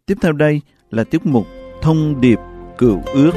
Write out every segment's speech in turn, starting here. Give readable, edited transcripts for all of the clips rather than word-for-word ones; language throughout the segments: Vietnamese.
Tiếp theo đây là tiết mục Thông điệp Cựu ước.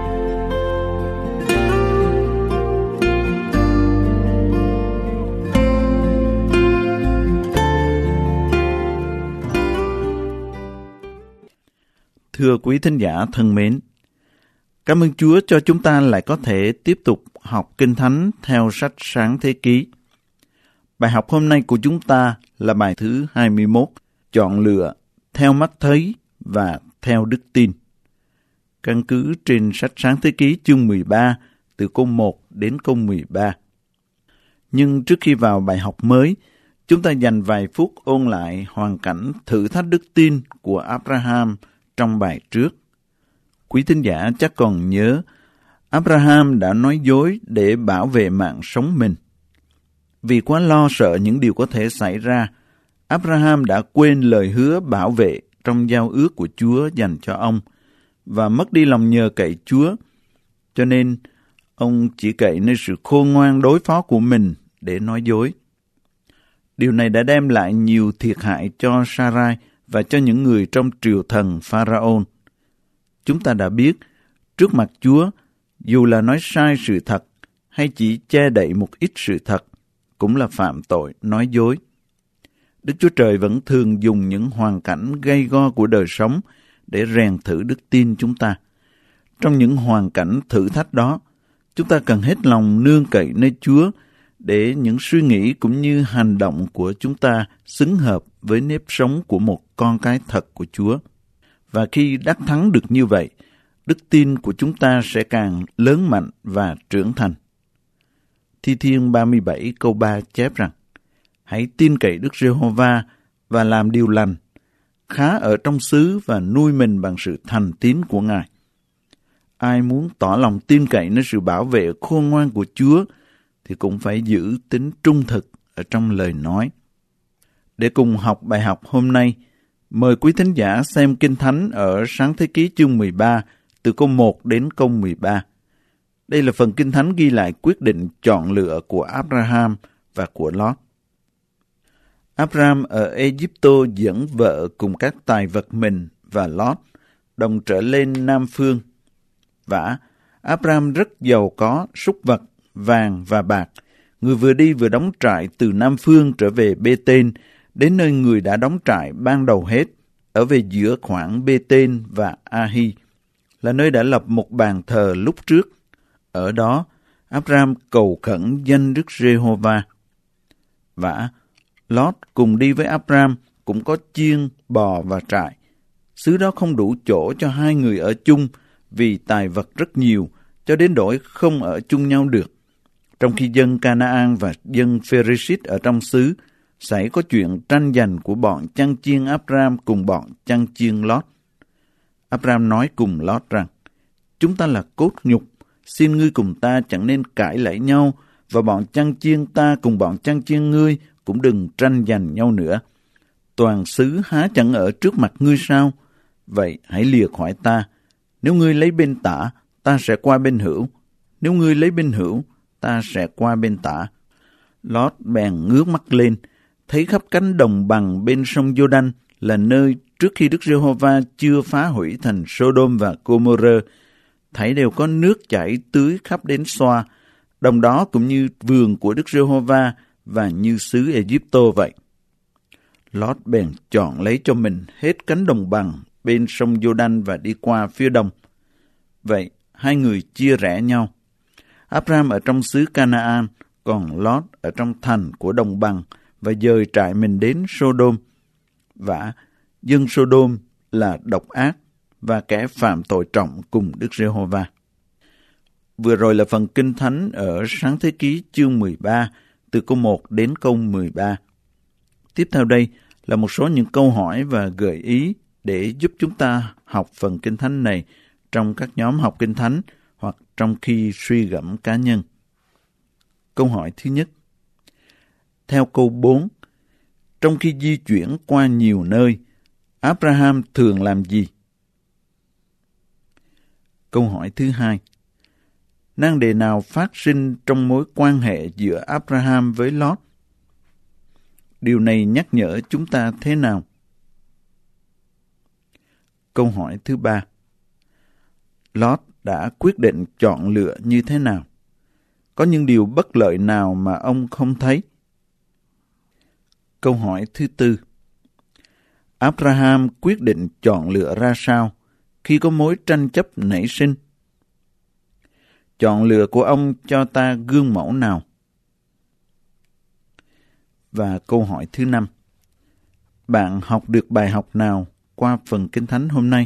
Thưa quý thính giả thân mến, cảm ơn Chúa cho chúng ta lại có thể tiếp tục học Kinh Thánh theo sách Sáng Thế Ký. Bài học hôm nay của chúng ta là bài thứ 21, chọn lựa theo mắt thấy và theo đức tin. Căn cứ trên sách Sáng Thế Ký chương 13 từ câu 1 đến câu 13. Nhưng trước khi vào bài học mới, chúng ta dành vài phút ôn lại hoàn cảnh thử thách đức tin của Abraham trong bài trước. Quý thính giả chắc còn nhớ, Abraham đã nói dối để bảo vệ mạng sống mình. Vì quá lo sợ những điều có thể xảy ra, Abraham đã quên lời hứa bảo vệ trong giao ước của Chúa dành cho ông và mất đi lòng nhờ cậy Chúa, cho nên ông chỉ cậy nơi sự khôn ngoan đối phó của mình để nói dối. Điều này đã đem lại nhiều thiệt hại cho Sarai và cho những người trong triều thần Pharaon. Chúng ta đã biết, trước mặt Chúa, dù là nói sai sự thật hay chỉ che đậy một ít sự thật, cũng là phạm tội nói dối. Đức Chúa Trời vẫn thường dùng những hoàn cảnh gay go của đời sống để rèn thử đức tin chúng ta. Trong những hoàn cảnh thử thách đó, chúng ta cần hết lòng nương cậy nơi Chúa để những suy nghĩ cũng như hành động của chúng ta xứng hợp với nếp sống của một con cái thật của Chúa. Và khi đắc thắng được như vậy, đức tin của chúng ta sẽ càng lớn mạnh và trưởng thành. Thi Thiên 37 câu 3 chép rằng, hãy tin cậy Đức Giê-hô-va và làm điều lành, khá ở trong xứ và nuôi mình bằng sự thành tín của Ngài. Ai muốn tỏ lòng tin cậy nơi sự bảo vệ khôn ngoan của Chúa thì cũng phải giữ tính trung thực ở trong lời nói. Để cùng học bài học hôm nay, mời quý thính giả xem Kinh Thánh ở Sáng Thế Ký chương 13 từ câu 1 đến câu 13. Đây là phần Kinh Thánh ghi lại quyết định chọn lựa của Abraham và của Lót. Abraham ở Ai-cập dẫn vợ cùng các tài vật mình và Lót đồng trở lên Nam Phương. Vả, Abraham rất giàu có súc vật, vàng và bạc. Người vừa đi vừa đóng trại từ Nam Phương trở về Bê-tên, đến nơi người đã đóng trại ban đầu hết, ở về giữa khoảng Bê-tên và A-hi, là nơi đã lập một bàn thờ lúc trước. Ở đó, Abraham cầu khẩn danh Đức Giê-hô-va. Vả, Lót cùng đi với Abraham cũng có chiên, bò và trại. Xứ đó không đủ chỗ cho hai người ở chung vì tài vật rất nhiều, cho đến nỗi không ở chung nhau được. Trong khi dân Canaan và dân Pheresit ở trong xứ, xảy có chuyện tranh giành của bọn chăn chiên Abraham cùng bọn chăn chiên Lót. Abraham nói cùng Lót rằng, chúng ta là cốt nhục, xin ngươi cùng ta chẳng nên cãi lẫy nhau, và bọn chăn chiên ta cùng bọn chăn chiên ngươi cũng đừng tranh giành nhau nữa. Toàn xứ há chẳng ở trước mặt ngươi sao? Vậy hãy lìa khỏi ta. Nếu ngươi lấy bên tả, ta sẽ qua bên hữu. Nếu ngươi lấy bên hữu, ta sẽ qua bên tả. Lót bèn ngước mắt lên, thấy khắp cánh đồng bằng bên sông Giô-đanh là nơi trước khi Đức Giê-hô-va chưa phá hủy thành Sô-đôm và Gô-mô-rơ, thấy đều có nước chảy tưới khắp đến Xoa, đồng đó cũng như vườn của Đức Giê-hô-va và như xứ Ai-cập vậy. Lót bèn chọn lấy cho mình hết cánh đồng bằng bên sông Giô-đanh và đi qua phía đông. Vậy hai người chia rẽ nhau. Abraham ở trong xứ Canaan, còn Lót ở trong thành của đồng bằng và dời trại mình đến Sô-đôm. Vả, dân Sô-đôm là độc ác và kẻ phạm tội trọng cùng Đức Giê-hô-va. Vừa rồi là phần Kinh Thánh ở Sáng Thế Ký chương 13 từ câu 1 đến câu 13. Tiếp theo đây là một số những câu hỏi và gợi ý để giúp chúng ta học phần Kinh Thánh này trong các nhóm học Kinh Thánh hoặc trong khi suy gẫm cá nhân. Câu hỏi thứ nhất. Theo câu 4, trong khi di chuyển qua nhiều nơi, Abraham thường làm gì? Câu hỏi thứ hai. Nan đề nào phát sinh trong mối quan hệ giữa Abraham với Lót? Điều này nhắc nhở chúng ta thế nào? Câu hỏi thứ 3. Lót đã quyết định chọn lựa như thế nào? Có những điều bất lợi nào mà ông không thấy? Câu hỏi thứ 4. Abraham quyết định chọn lựa ra sao khi có mối tranh chấp nảy sinh? Chọn lựa của ông cho ta gương mẫu nào? Và câu hỏi thứ 5. Bạn học được bài học nào qua phần Kinh Thánh hôm nay?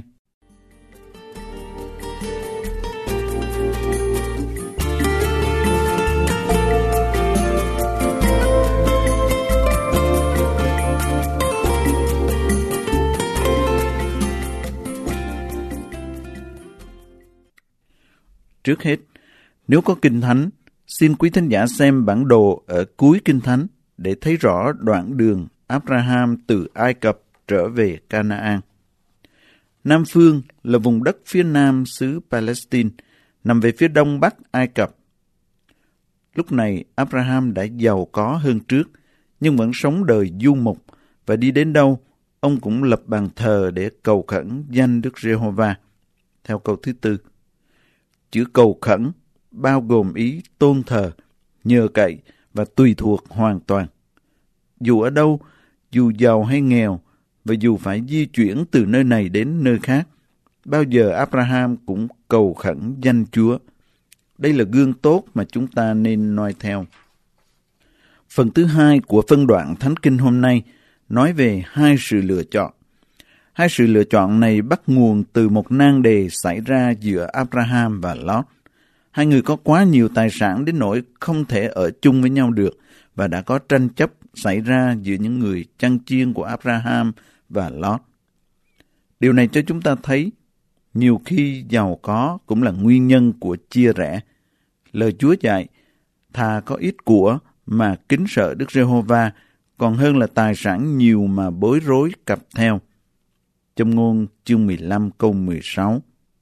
Trước hết, nếu có Kinh Thánh, xin quý thính giả xem bản đồ ở cuối Kinh Thánh để thấy rõ đoạn đường Abraham từ Ai Cập trở về Canaan. Nam phương là vùng đất phía nam xứ Palestine, nằm về phía đông bắc Ai Cập. Lúc này Abraham đã giàu có hơn trước, nhưng vẫn sống đời du mục, và đi đến đâu, ông cũng lập bàn thờ để cầu khẩn danh Đức Giê-hô-va. Theo câu thứ 4. Chữ cầu khẩn bao gồm ý tôn thờ, nhờ cậy và tùy thuộc hoàn toàn. Dù ở đâu, dù giàu hay nghèo, và dù phải di chuyển từ nơi này đến nơi khác, bao giờ Abraham cũng cầu khẩn danh Chúa. Đây là gương tốt mà chúng ta nên noi theo. Phần thứ 2 của phân đoạn Thánh Kinh hôm nay nói về hai sự lựa chọn. Hai sự lựa chọn này bắt nguồn từ một nan đề xảy ra giữa Abraham và Lót. Hai người có quá nhiều tài sản đến nỗi không thể ở chung với nhau được, và đã có tranh chấp xảy ra giữa những người chăn chiên của Abraham và Lót. Điều này cho chúng ta thấy, nhiều khi giàu có cũng là nguyên nhân của chia rẽ. Lời Chúa dạy, thà có ít của mà kính sợ Đức Giê-hô-va, còn hơn là tài sản nhiều mà bối rối cặp theo. Châm ngôn chương 15 câu 16.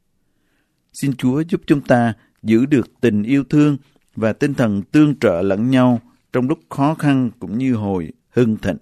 Xin Chúa giúp chúng ta giữ được tình yêu thương và tinh thần tương trợ lẫn nhau trong lúc khó khăn cũng như hồi hưng thịnh.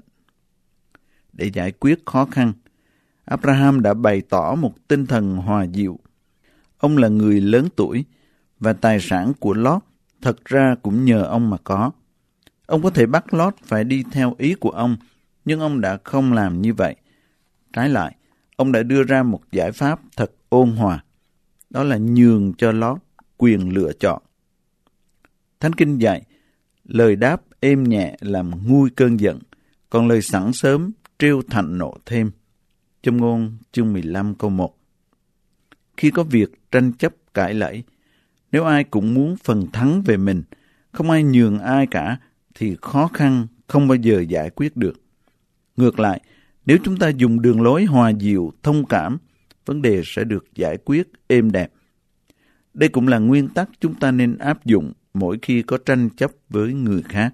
Để giải quyết khó khăn, Abraham đã bày tỏ một tinh thần hòa dịu. Ông là người lớn tuổi, và tài sản của Lót thật ra cũng nhờ ông mà có. Ông có thể bắt Lót phải đi theo ý của ông, nhưng ông đã không làm như vậy. Trái lại, ông đã đưa ra một giải pháp thật ôn hòa, đó là nhường cho Lót quyền lựa chọn. Thánh Kinh dạy, lời đáp êm nhẹ làm nguôi cơn giận, còn lời sẵn sớm trêu thạnh nộ thêm. Châm ngôn chương 15 câu 1. Khi có việc tranh chấp cãi lẫy, nếu ai cũng muốn phần thắng về mình, không ai nhường ai cả, thì khó khăn không bao giờ giải quyết được. Ngược lại, nếu chúng ta dùng đường lối hòa dịu, thông cảm, vấn đề sẽ được giải quyết êm đẹp. Đây cũng là nguyên tắc chúng ta nên áp dụng mỗi khi có tranh chấp với người khác.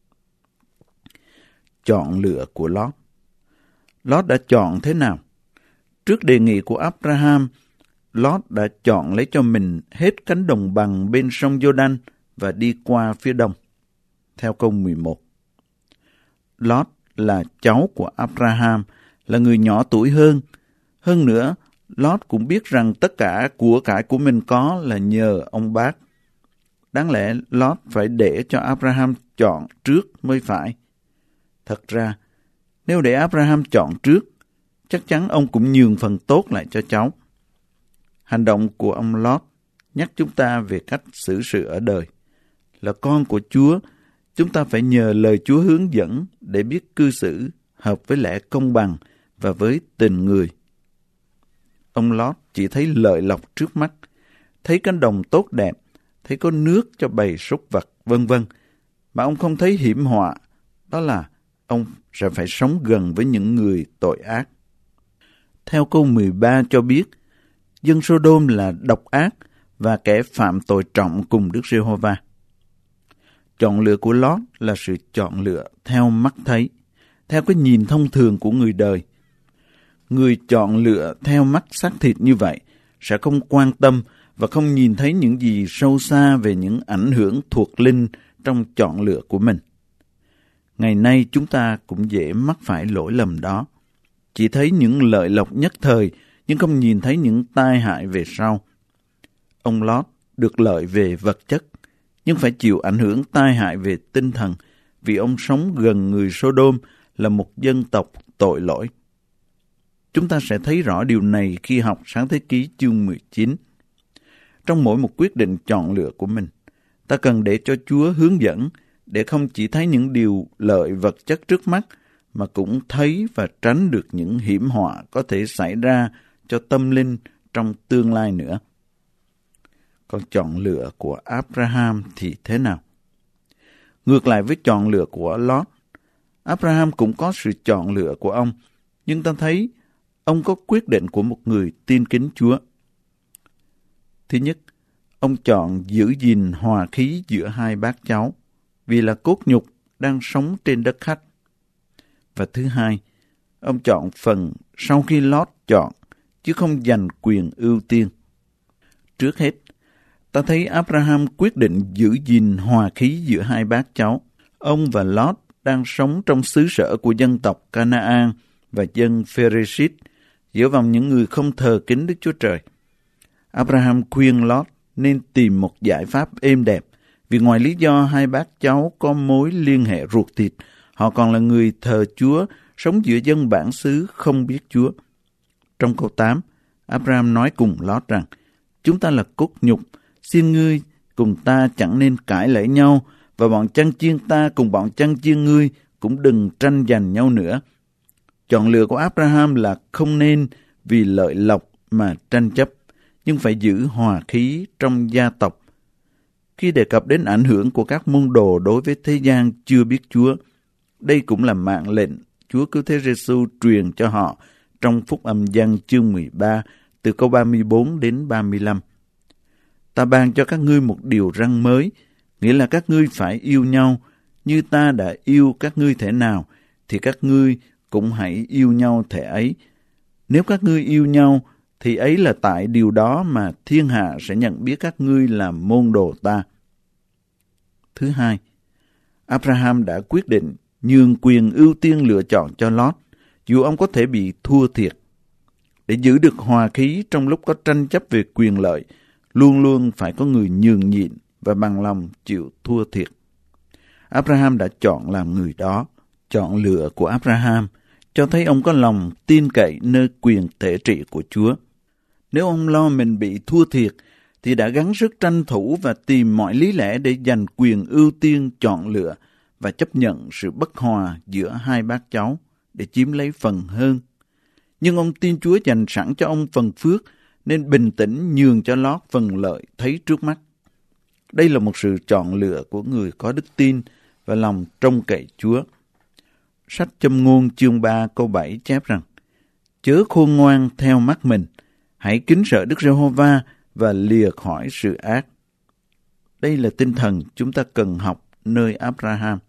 Chọn lựa của Lót. Lót đã chọn thế nào? Trước đề nghị của Abraham, Lót đã chọn lấy cho mình hết cánh đồng bằng bên sông Giô-đanh và đi qua phía đông. Theo câu 11. Lót là cháu của Abraham, là người nhỏ tuổi hơn. Hơn nữa, Lót cũng biết rằng tất cả của cải của mình có là nhờ ông bác. Đáng lẽ Lót phải để cho Abraham chọn trước mới phải. Thật ra, nếu để Abraham chọn trước, chắc chắn ông cũng nhường phần tốt lại cho cháu. Hành động của ông Lót nhắc chúng ta về cách xử sự ở đời. Là con của Chúa, chúng ta phải nhờ lời Chúa hướng dẫn để biết cư xử hợp với lẽ công bằng và với tình người. Ông Lót chỉ thấy lợi lộc trước mắt, thấy cánh đồng tốt đẹp, thấy có nước cho bầy súc vật, vân vân, mà ông không thấy hiểm họa, đó là ông sẽ phải sống gần với những người tội ác. Theo câu 13 cho biết, dân Sô-đôm là độc ác và kẻ phạm tội trọng cùng Đức Giê-hô-va. Chọn lựa của Lót là sự chọn lựa theo mắt thấy, theo cái nhìn thông thường của người đời. Người chọn lựa theo mắt xác thịt như vậy sẽ không quan tâm và không nhìn thấy những gì sâu xa về những ảnh hưởng thuộc linh trong chọn lựa của mình. Ngày nay chúng ta cũng dễ mắc phải lỗi lầm đó. Chỉ thấy những lợi lộc nhất thời, nhưng không nhìn thấy những tai hại về sau. Ông Lót được lợi về vật chất, nhưng phải chịu ảnh hưởng tai hại về tinh thần vì ông sống gần người Sodom là một dân tộc tội lỗi. Chúng ta sẽ thấy rõ điều này khi học Sáng Thế Ký chương 19. Trong mỗi một quyết định chọn lựa của mình, ta cần để cho Chúa hướng dẫn để không chỉ thấy những điều lợi vật chất trước mắt mà cũng thấy và tránh được những hiểm họa có thể xảy ra cho tâm linh trong tương lai nữa. Còn chọn lựa của Abraham thì thế nào? Ngược lại với chọn lựa của Lót, Abraham cũng có sự chọn lựa của ông, nhưng ta thấy ông có quyết định của một người tin kính Chúa. Thứ nhất, ông chọn giữ gìn hòa khí giữa hai bác cháu, vì là cốt nhục đang sống trên đất khách. Và thứ hai, ông chọn phần sau khi Lót chọn, chứ không giành quyền ưu tiên. Trước hết, ta thấy Abraham quyết định giữ gìn hòa khí giữa hai bác cháu. Ông và Lót đang sống trong xứ sở của dân tộc Canaan và dân Pharisee, giữa vòng những người không thờ kính Đức Chúa Trời. Abraham khuyên Lót nên tìm một giải pháp êm đẹp, vì ngoài lý do hai bác cháu có mối liên hệ ruột thịt, họ còn là người thờ Chúa, sống giữa dân bản xứ không biết Chúa. Trong câu 8, Abraham nói cùng Lót rằng, chúng ta là cốt nhục, xin ngươi cùng ta chẳng nên cãi lẫy nhau, và bọn chăn chiên ta cùng bọn chăn chiên ngươi cũng đừng tranh giành nhau nữa. Chọn lựa của Abraham là không nên vì lợi lộc mà tranh chấp, nhưng phải giữ hòa khí trong gia tộc. Khi đề cập đến ảnh hưởng của các môn đồ đối với thế gian chưa biết Chúa, đây cũng là mạng lệnh Chúa Cứu Thế Giêsu truyền cho họ trong Phúc Âm Giăng chương 13, từ câu 34 đến 35. Ta ban cho các ngươi một điều răn mới, nghĩa là các ngươi phải yêu nhau, như ta đã yêu các ngươi thể nào, thì các ngươi cũng hãy yêu nhau thể ấy. Nếu các ngươi yêu nhau, thì ấy là tại điều đó mà thiên hạ sẽ nhận biết các ngươi là môn đồ ta. Thứ hai, Abraham đã quyết định nhường quyền ưu tiên lựa chọn cho Lót, dù ông có thể bị thua thiệt. Để giữ được hòa khí trong lúc có tranh chấp về quyền lợi, luôn luôn phải có người nhường nhịn và bằng lòng chịu thua thiệt. Abraham đã chọn làm người đó. Chọn lựa của Abraham cho thấy ông có lòng tin cậy nơi quyền thể trị của Chúa. Nếu ông lo mình bị thua thiệt, thì đã gắng sức tranh thủ và tìm mọi lý lẽ để giành quyền ưu tiên chọn lựa và chấp nhận sự bất hòa giữa hai bác cháu để chiếm lấy phần hơn. Nhưng ông tin Chúa dành sẵn cho ông phần phước, nên bình tĩnh nhường cho Lót phần lợi thấy trước mắt. Đây là một sự chọn lựa của người có đức tin và lòng trông cậy Chúa. Sách Châm ngôn chương 3 câu 7 chép rằng, chớ khôn ngoan theo mắt mình, hãy kính sợ Đức Giê-hô-va và lìa khỏi sự ác. Đây là tinh thần chúng ta cần học nơi Abraham.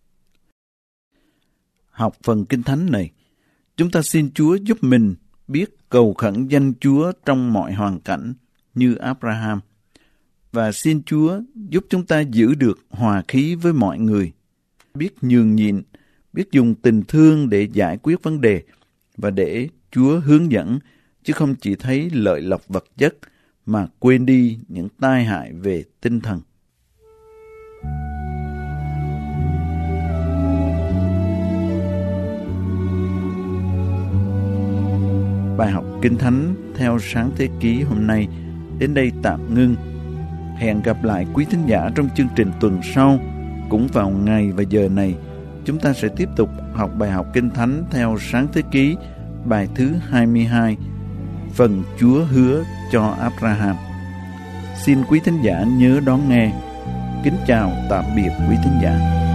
Học phần Kinh Thánh này, chúng ta xin Chúa giúp mình biết cầu khẩn danh Chúa trong mọi hoàn cảnh như Abraham, và xin Chúa giúp chúng ta giữ được hòa khí với mọi người, biết nhường nhịn, biết dùng tình thương để giải quyết vấn đề và để Chúa hướng dẫn, chứ không chỉ thấy lợi lộc vật chất mà quên đi những tai hại về tinh thần. Bài học Kinh Thánh theo Sáng Thế Ký hôm nay đến đây tạm ngưng. Hẹn gặp lại quý thính giả trong chương trình tuần sau, cũng vào ngày và giờ này. Chúng ta sẽ tiếp tục học bài học Kinh Thánh theo Sáng Thế Ký, bài thứ 22, phần Chúa hứa cho Abraham. Xin quý thính giả nhớ đón nghe. Kính chào tạm biệt quý thính giả.